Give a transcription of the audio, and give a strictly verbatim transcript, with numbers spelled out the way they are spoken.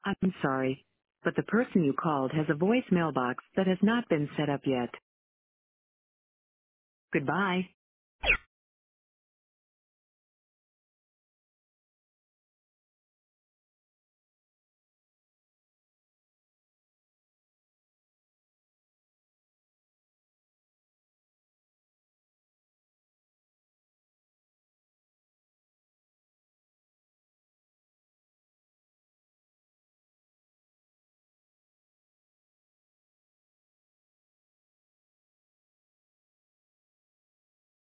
I'm sorry, but the person you called has a voicemail box that has not been set up yet. Goodbye.